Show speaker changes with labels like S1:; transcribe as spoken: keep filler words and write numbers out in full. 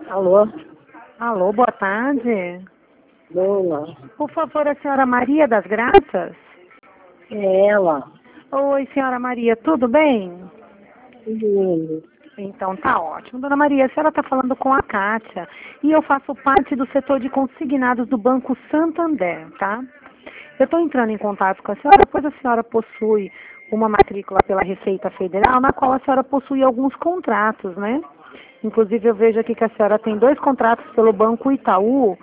S1: Alô?
S2: Alô, boa tarde.
S1: Boa.
S2: Por favor, a senhora Maria das Graças?
S1: É ela.
S2: Oi, senhora Maria, tudo bem?
S1: Lindo.
S2: Então tá ótimo. Dona Maria, a senhora está falando com a Kátia e eu faço parte do setor de consignados do Banco Santander, tá? Eu estou entrando em contato com a senhora, pois a senhora possui uma matrícula pela Receita Federal, na qual a senhora possui alguns contratos, né? Inclusive eu vejo aqui que a senhora tem dois contratos pelo Banco Itaú,